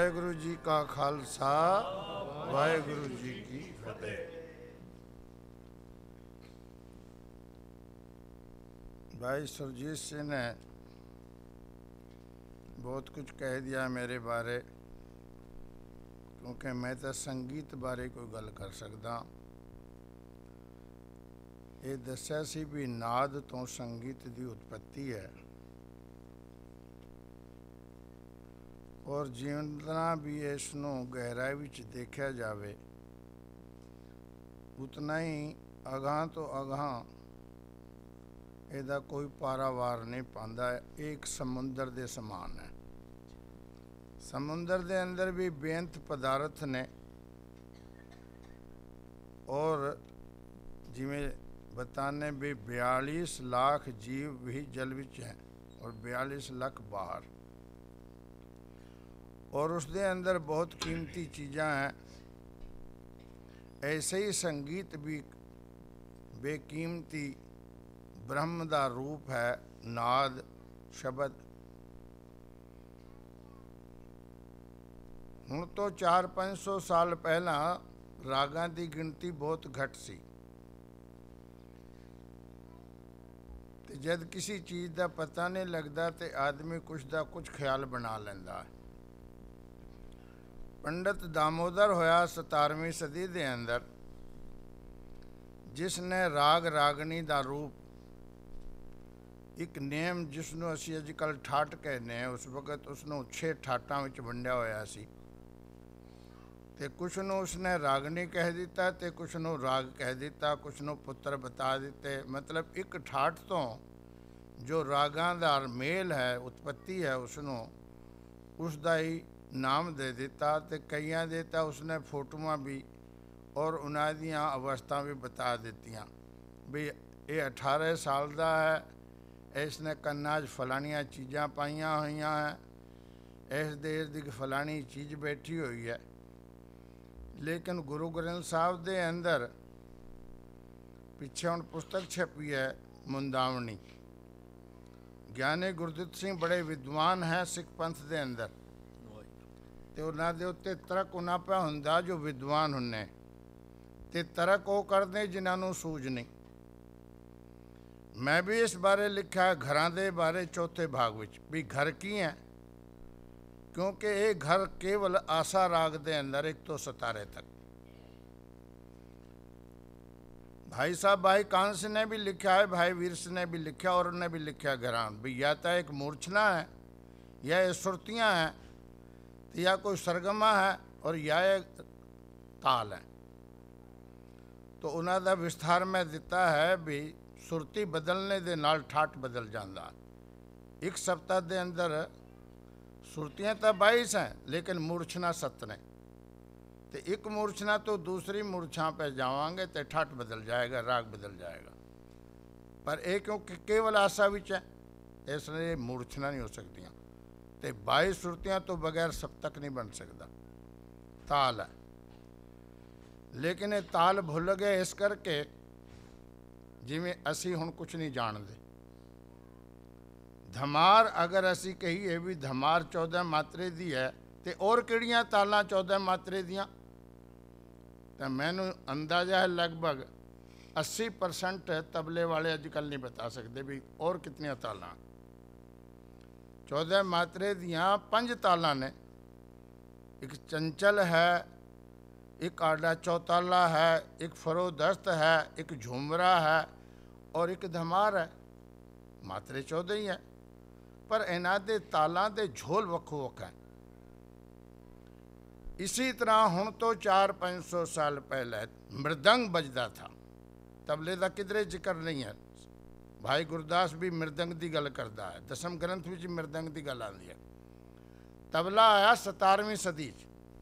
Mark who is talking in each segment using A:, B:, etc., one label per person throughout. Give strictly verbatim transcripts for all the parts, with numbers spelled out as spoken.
A: वाहेगुरु जी का खालसा वाहेगुरु जी की फतेह। भाई सुरजीत सिंह ने बहुत कुछ कह दिया मेरे बारे, क्योंकि मैं तो संगीत बारे कोई गल कर सकदा। ये दस्या सी भी नाद तो संगीत की उत्पत्ति है, और जितना भी इसनों गहराई विच देखा जाए उतना ही अगां तो अगां ਇਹਦਾ कोई पारावार नहीं पाता। एक समुंदर के समान है। समुंदर के अंदर भी बेअंत पदार्थ ने, और जिमें बताने भी बयालीस लाख जीव भी जल विच हैं और बयालीस लाख बाहर, और उसके अंदर बहुत कीमती चीज़ां हैं। ऐसे ही संगीत भी बेकीमती ब्रह्म का रूप है, नाद शब्द। हुण तो चार पाँच सौ साल पहला रागां की गिनती बहुत घट सी, ते जद किसी चीज़ का पता नहीं लगता तो आदमी कुछ का कुछ ख्याल बना लेंदा है। पंडित दामोदर होया सतारवीं सदी के अंदर, जिसने राग रागनी का रूप एक नेम जिसनों असी अजकल ठाट कहने, उस वक्त उसनों छे ठाटां विच वंडिया होया सी। ते कुछ नूं उसने रागनी कह दिता, ते कुछ नूं राग कह दिता, कुछ नूं पुत्र बता दिते। मतलब एक ठाट तो जो रागां दा मेल है, उत्पत्ति है, उसनों उसका ही नाम दे दिता। ते कईयां दे तां उसने फोटोआं भी और उन्हां दियां अवस्था भी बता दित्तियां भी ये अठारह साल का है, इसने कन्ना च फलानियां चीज़ां पाइयां हुईयां हैं, इस देश की फलानी चीज़ बैठी हुई है। लेकिन गुरु ग्रंथ साहब के अंदर पिछे हुण पुस्तक छपी है मुंदावनी। ज्ञानी गुरदित सिंह बड़े विद्वान हैं सिख पंथ के अंदर, तो उन्हां दे उत्ते तरक उन्हां पे हुंदा जो विद्वान हुन्ने, ते तरक वो करते जिन्होंने सूझ नहीं। मैं भी इस बारे लिखा है घरां दे बारे चौथे भाग विच भी घर की है, क्योंकि ये घर केवल आसा राग दे अंदर एक तो सतारे तक। भाई साहब भाई कांस ने भी लिखा है, भाई वीरस ने भी लिखा, और उन्हें भी लिखा घरां भी या तो एक मूर्छना है, या ये सुरतियाँ हैं, या कोई सरगमा है, और या एक ताल है। तो उन्हों का विस्तार में दिता है भी सुरती बदलने के नाल ठाट बदल जाता। एक सप्ताह के अंदर सुरतियाँ तो बाईस हैं, लेकिन मूर्छना सत्त ने। तो एक मूर्छना तो दूसरी मूर्छा पे जावांगे तो ठाट बदल जाएगा, राग बदल जाएगा। पर एक क्योंकि केवल आशा विच है, इसलिए मूर्छना नहीं हो सकती। तो बाईस सुरतियाँ तो बगैर सप्तक नहीं बन सकता। ताल है, लेकिन ये ताल भुल गए इस करके जिमें असी हुण कुछ नहीं जानते। धमार अगर असी कहीए भी धमार चौदह मात्रे दी है, तो और किहड़ियां तालां चौदह मात्रे दियां? तो मैनू अंदाजा है लगभग अस्सी परसेंट तबले वाले अजकल नहीं बता सकते भी और कितनियां तालां। चौदह मात्रे दियां पंज तालां ने, एक चंचल है, एक आडा चौताला है, एक फरोदस्त है, एक झुमरा है, और एक धमार है। मात्रे चौदह ही है, पर इन्हां दे तालां दे झोल वक्खो वक्ख है। इसी तरह हुण तो चार पाँच सौ साल पहले मृदंग बजदा था। तबले का किधरे जिक्र नहीं है। भाई गुरदास भी मृदंग की गल करता है, दसम ग्रंथ में मृदंग की गल आती है। तबला आया सतारवीं सदी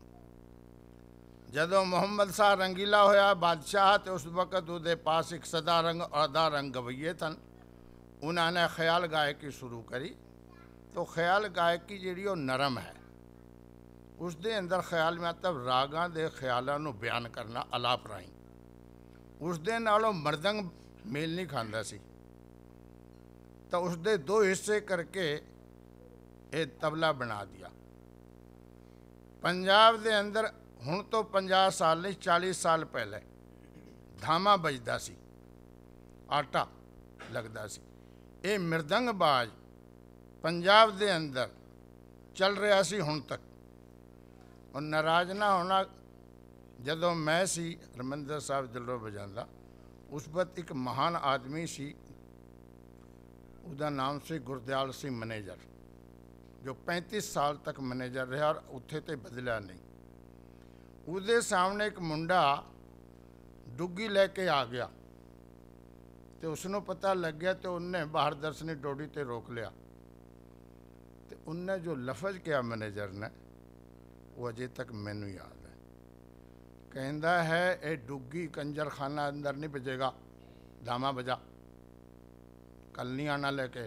A: जदों मुहम्मद शाह रंगीला होया बादशाह, तो उस वक्त उसके पास एक सदा रंग अदा रंग गवैये सन। उन्होंने ख्याल गायकी शुरू करी। तो ख्याल गायकी जी नरम है, उसके अंदर ख्याल मतलब रागां दे ख्यालों को बयान करना अलाप राही। उसदे नालों मृदंग मेल नहीं खांदा सी, तो उसके दो हिस्से करके ये तबला बना दिया। पंजाब दे अंदर हुण तो पंजाह साल नहीं चालीस साल पहले धामा बजदा सी, आटा लगदा सी। ये मृदंग बाज पंजाब दे अंदर चल रहा सी हुण तक। और नाराज ना होना, जदों मैं सी हरमंदर साहब दिलों बजांदा, उस वक्त एक महान आदमी सी, उसका नाम से गुरदयाल सिंह मैनेजर, जो पैंतीस साल तक मैनेजर रहा और उत्थे ते बदलिया नहीं। उसके सामने एक मुंडा डुग्गी लैके आ गया तो उसनों पता लग गया, तो उन्हें बाहर दर्शनी डोडी ते रोक लिया। तो उन्हें जो लफज किया मैनेजर ने, वो अजे तक मैनू याद है। कहता है ये डुग्गी कंजर खाना अंदर नहीं बजेगा, धामा बजा, कल नहीं आना लेके।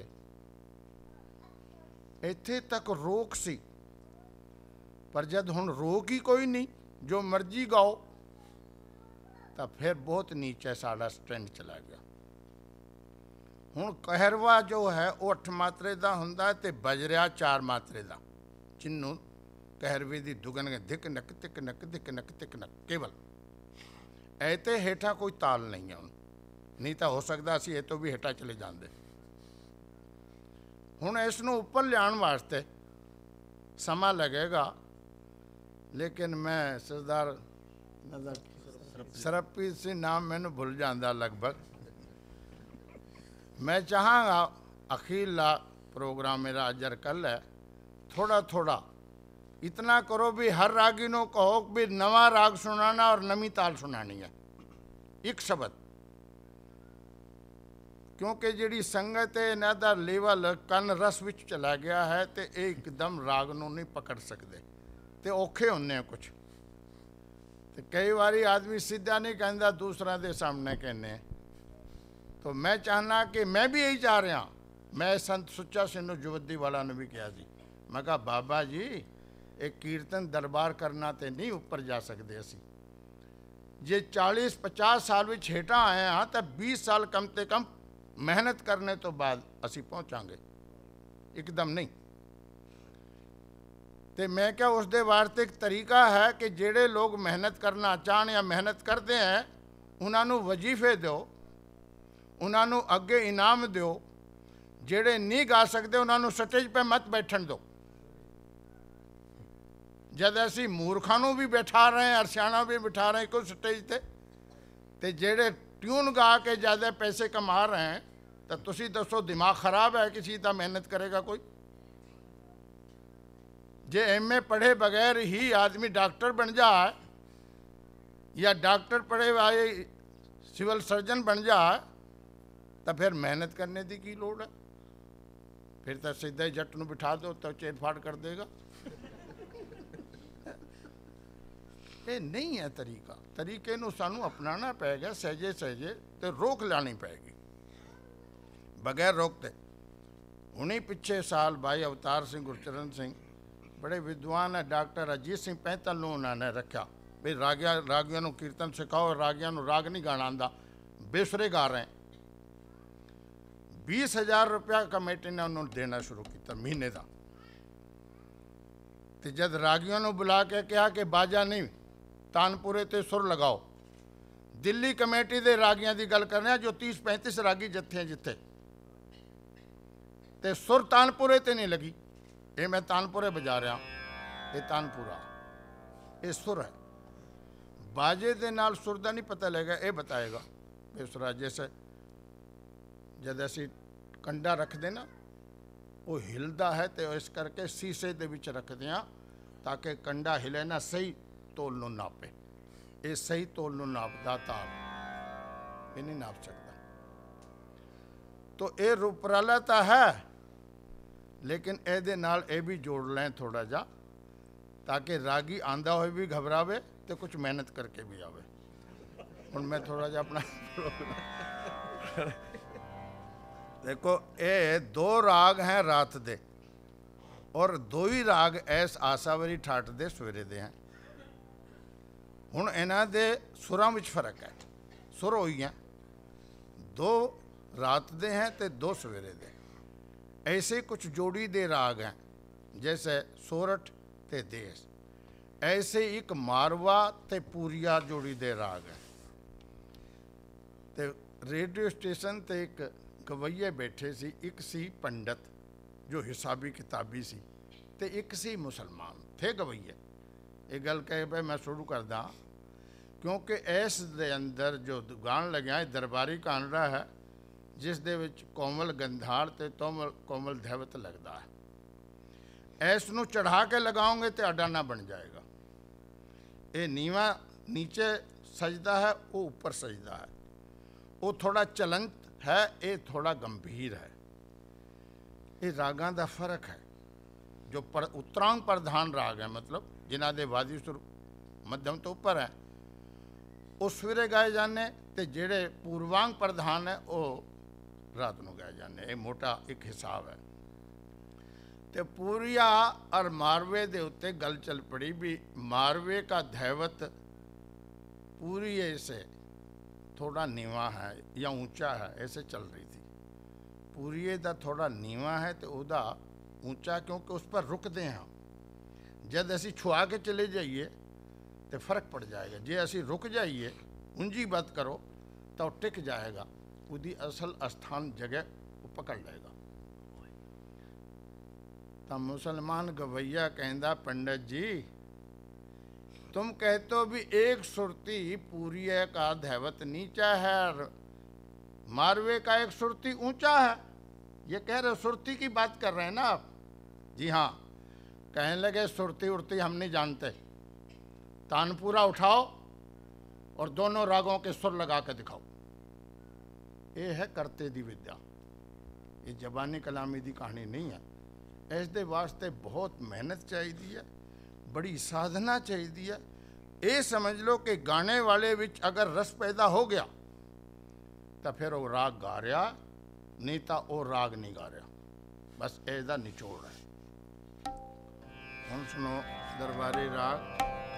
A: इत्थे तक रोक सी, पर जद हुण रोक ही कोई नहीं, जो मर्जी गाओ, तो फिर बहुत नीचे साड़ा स्टैंड चला गया। हुण कहरवा जो है वो अठ मात्रे का हुंदा ते बजरिया चार मात्रे का, जिन्नू कहरवे की दुगन धिक नक तिक नक धिक नक तिक नक केवल। ऐते हेठा कोई ताल नहीं है, नहीं तो हो सकता असी ये तो भी हेठा चले जाते। हुण इसनूं उपर लियाण वास्ते समा लगेगा, लेकिन मैं सरदार सरबप्रीत सिंह नाम मैनू भुल जाता लगभग। मैं चाहांगा अखीरला प्रोग्राम मेरा अजर कल है, थोड़ा थोड़ा इतना करो भी हर रागी नो कहो भी नवा राग सुनाना और नवी ताल सुनानी है, एक शब्द। क्योंकि जिहड़ी संगत है इन्हां दा लेवल कन रस विच चला गया है, तो एकदम राग नूं नहीं पकड़ सकते, तो औखे होंगे हैं कुछ। तो कई बारी आदमी सीधा नहीं कहता, दूसरा दे सामने कहने। तो मैं चाहना कि मैं भी यही चाह रहा, मैं संत सुच्चा सिंह जुवद्दी वाला ने भी कहा जी, मैं कहा बाबा जी एक कीर्तन दरबार करना तो नहीं ऊपर जा सकते असी, जे चालीस पचास साल में हेठा आए हाँ तो बीस साल कम से कम मेहनत करने तो बाद असी पहुँचांगे, एकदम नहीं। तो मैं क्या उस दे वास्ते एक तरीका है कि जेड़े लोग मेहनत करना चाहन या मेहनत करते हैं, उन्होंने वजीफे दो, उन्होंने अगे इनाम दो। जेड़े नहीं गा सकते उन्होंने स्टेज पे मत बैठन दो। जद असी मूर्खा भी बैठा रहे हैं, अरसियाना भी बिठा रहे हैं कुछ स्टेज ते, ते जेड़े ट्यून गा के ज़्यादा पैसे कमा रहे हैं, तो तुसी दसो दिमाग खराब है किसी का? मेहनत करेगा कोई? जे एम ए पढ़े बगैर ही आदमी डॉक्टर बन जाए, या डॉक्टर पढ़े वाले सिविल सर्जन बन जाए, तो फिर मेहनत करने की की लोड़ है? फिर तो सीधा ही जट नूं बिठा दो तो चेड़ फाड़ कर देगा। ये नहीं है तरीका। तरीके नूं सानू अपनाना पेगा, सहजे सहजे, तो रोक लानी पेगी बगैर रोकते। उन्हीं पिछे साल भाई अवतार सिंह गुरचरण सिंह बड़े विद्वान है, डॉक्टर अजीत सिंह पैंतल नूं उन्होंने रखा भी रागिया रागियों नूं कीर्तन सिखाओ, रागियों नूं राग नहीं गाना आंदा, बेसुरे गा रहे हैं। बीस हजार रुपया कमेटी ने उन्होंने देना शुरू किया महीने का। तो जब रागियों ने बुला के कहा कि बाजा नहीं तानपुरे ते सुर लगाओ, दिल्ली कमेटी के रागियों की गल कर रहे हैं जो तीस पैंतीस रागी जत्थे जिथे, ते सुर तानपुरे ते नहीं लगी। ये मैं तानपुरे बजा रहा, ये तानपुरा, ये सुर है। बाजे दे नाल सुर का नहीं पता लगेगा, ये बताएगा बेसुरा। जैसे जब असी कंडा रखते ना, वो हिलता है, तो इस करके शीशे के विच रखते हैं ताकि कंडा हिले ना, सही तोल नूं नापे। ये सही तोल नूं नापदा ताल, ये नहीं नाप सकता। तो ये उपराला तो है, लेकिन ये नाल ये भी जोड़ लें थोड़ा जा, ताकि रागी आंदा हुए भी घबरावे तो कुछ मेहनत करके भी आवे। हुण मैं थोड़ा जा अपना देखो, ये दो राग हैं रात दे, और दो ही राग ऐस आसावरी ठाठ दे सवेरे दे हैं। हुण इन्हां दे सुरां विच फर्क है, सुर होई हैं, दो रात दे हैं तो दो सवेरे दे। ऐसे कुछ जोड़ी दे राग हैं, जैसे सोरठ ते देस। ऐसे एक मारवा ते पूरिया जोड़ी दे राग है। ते रेडियो स्टेशन ते एक गवैये बैठे सी, एक सी पंडित जो हिसाबी किताबी सी ते एक सी मुसलमान थे गवैये। ये गल कह भाई मैं शुरू कर दा, क्योंकि इस दे अंदर जो गान लग्या है दरबारी कानड़ा है, जिस दे विच कोमल गंधार ते तोमल कोमल धैवत लगता है। इस नूं चढ़ा के लगाओगे तो अडाना बन जाएगा। ये नीवा नीचे सजदा है, वो ऊपर सजदा है, वो थोड़ा चलंत है, ये थोड़ा गंभीर है। ये रागां दा फर्क है। जो पर उत्तरांग प्रधान राग है, मतलब जिन्हां दे वादी सुर मध्यम तो ऊपर है, वो सवेरे गाए जाने, ते जेड़े पूर्वांग प्रधान है वो रात को गाए जाने। ये मोटा एक हिसाब है। ते पूरिया और मारवे दे उत्ते गल चल पड़ी भी मारवे का धैवत पूरिये से थोड़ा नीवा है या ऊंचा है, ऐसे चल रही थी। पूरिये दा थोड़ा नीवा है तो उदा ऊंचा, क्योंकि उस पर रुकते हैं हम। जब असी छुआ के चले जाइए तो फर्क पड़ जाएगा, जे असी रुक जाइए ऊंजी बात करो तो टिक जाएगा, उदी असल स्थान जगह वो पकड़ लेगा। तो मुसलमान गवैया कहता पंडित जी तुम कहते हो भी एक सुरती पूरिया का धैवत नीचा है और मारवे का एक सुरती ऊंचा है, ये कह रहे सुरती की बात कर रहे हैं ना आप? जी हाँ। कहने लगे सुरती उड़ती हम नहीं जानते, तानपुरा उठाओ और दोनों रागों के सुर लगा के दिखाओ। ये है करते दी विद्या, ये जबानी कलामी दी कहानी नहीं है। इस दे वास्ते बहुत मेहनत चाहिए है, बड़ी साधना चाहिए है। ये समझ लो कि गाने वाले विच अगर रस पैदा हो गया तो फिर वो राग गा रहा, नहीं तो वो राग नहीं गा रहा। बस ऐसा निचोड़ है। हम सुनो दरबारी राग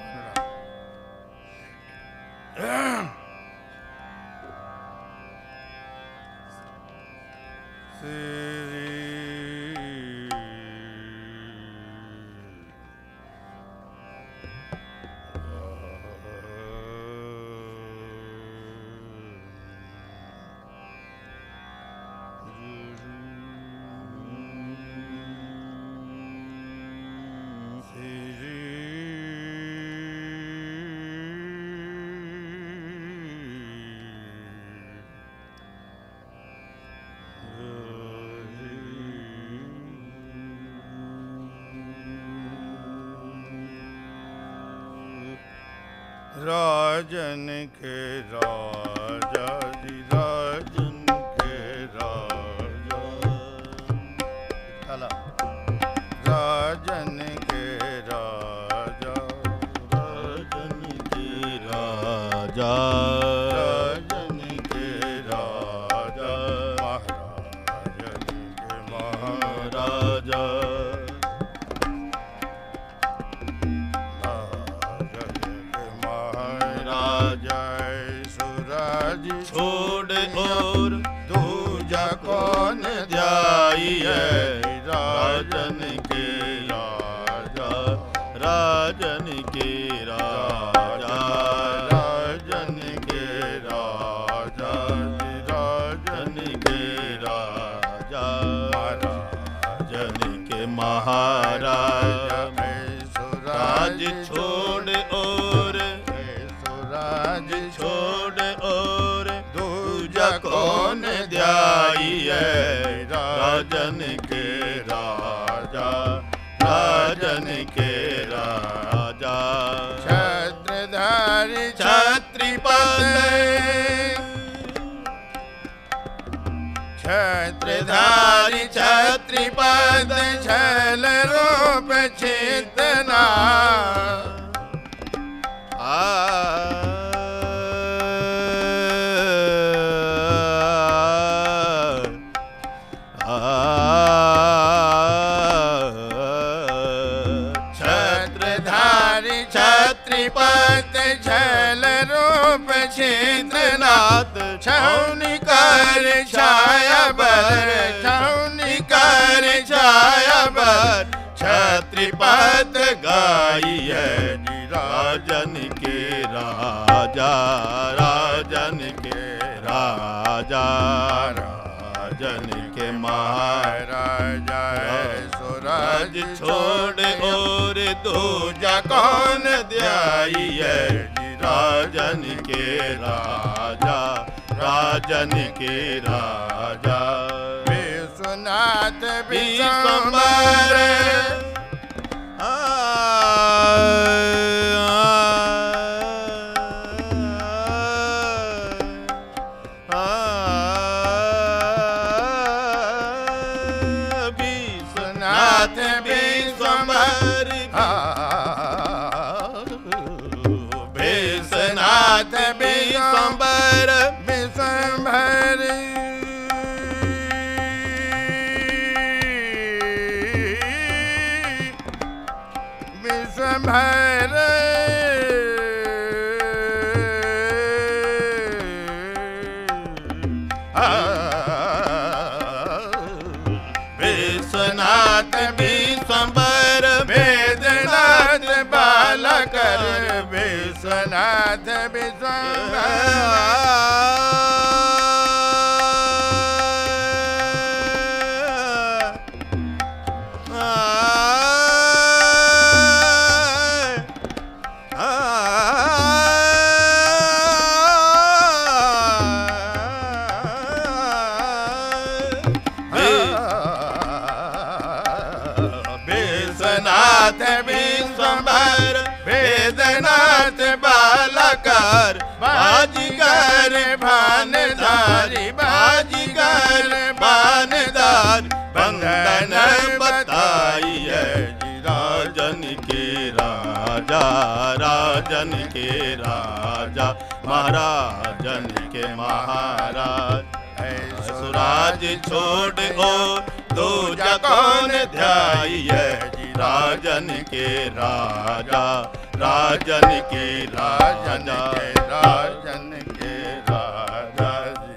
A: राजन के राजा जी, राजन के राजा, राजन के राजा, राजन के राजा, राजन के राजा, महाराजन के महाराजा, छोड़ और दूजा कौन ध्याइए, राजन के राजा, राजन के राजा, राजन के राजा, राजन के राजा, महाराजन के महाराजा, राज छोड़ और राज छोड़ और दूजा कौन ध्याइए, राजन के राजा, राजन के राजा, छत्रधारी छत्रीपद, छत्रधारी छत्रीपद, छल रूप चितना, छत्रधारी छत्रीपद, छल रूप छित्रनाथ, छौनी कर छाया बर, छौनी कर छाया बर,
B: त्रिपद गाइए जी राजन के राजा, राजन के राजा, राजन के महाराजा। सूरज छोड़ और दूजा कौन ध्याइए जी राजन के राजा, राजन के राजा।
A: विश्वनाथ
B: विश्वम्भर
A: विश्वनाथ विश्वम्भर,
B: विश्वनाथ विश्वम्भर,
A: विश्वम्भर विश्वम्भर
B: विश्वनाथ विश्वम्भर,
A: वेदनाथ बालकर, विश्वनाथ
B: विश्वनाथ विश्वम्भर, वेदनाथ बालकर, बाजीगर भानधारी, बाजीगर भानधारी, बंदन बताइए जी राजन के राजा, राजन के राजा, महाराजन के महाराज। सुराज छोड़ और दूजा कौन ध्याइए जी राजन के राजा, राजन के राजा,
A: राजन के राजा जी।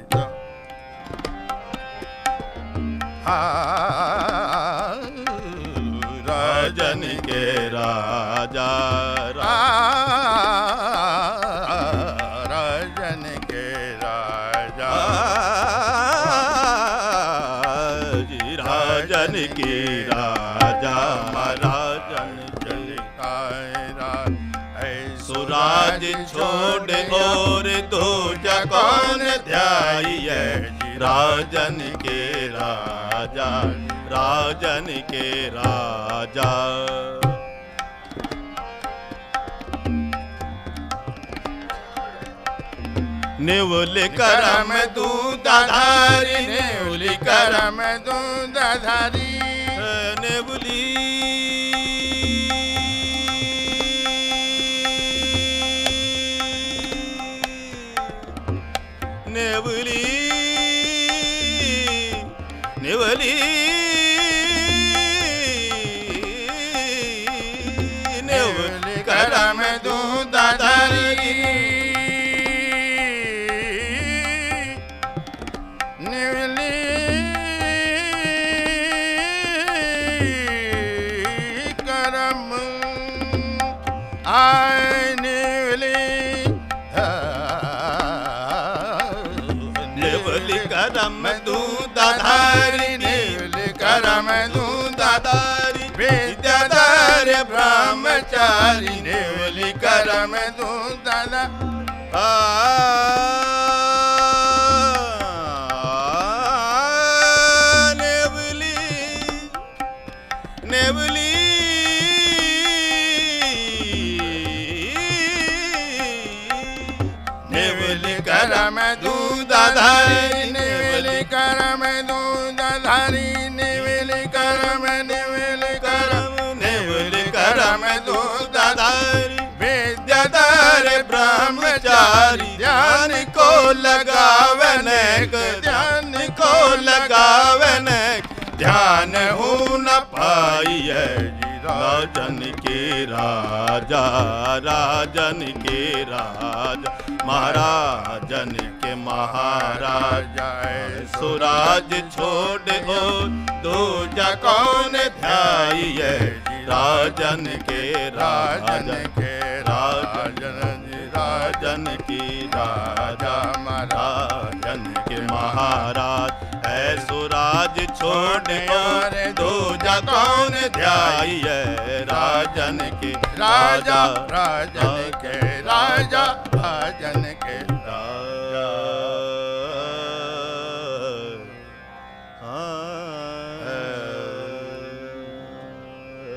A: हाँ
B: राजन के राजा,
A: राजन के राजा,
B: राजन के राजा, राजन सुराज छोड़ और दूजा कौन ध्याइए जी राजन के राजा, राजन के राजा। नेवल करम दूधाधारी,
A: नेवली करम दूधाधारी,
B: नेवली नेवली नेवली नेवली करम दूधाधारी,
A: नेवली करम आय नेवली,
B: नेवली करम दूधाधारी,
A: नेवली करम दूधाधारी,
B: विद्याधर
A: ब्रह्मचारी, नेवली करम दूधाधारी।
B: नेवली नेवली नेवली
A: करम दूधाधारी, नेवली करम दूधाधारी, नेवली करम नेवली करम
B: नेवली करम दूधाधारी,
A: विद्याधर ब्रह्मचारी, ध्यान को लगावन, ध्यान को लगावन,
B: ध्यान हो न पाइए जी राजन के राजा, राजन के राजा, महाराजन के महाराजा सुराज छोड़ ओ दूजा कौन ध्याइए राजन के राजन के राजन राजन की राजा महाराजन के महाराज है सुराज छोड़ और दूजा कौन ध्याइए राजन के
A: राजा राजन के राजा राजन के
B: राजा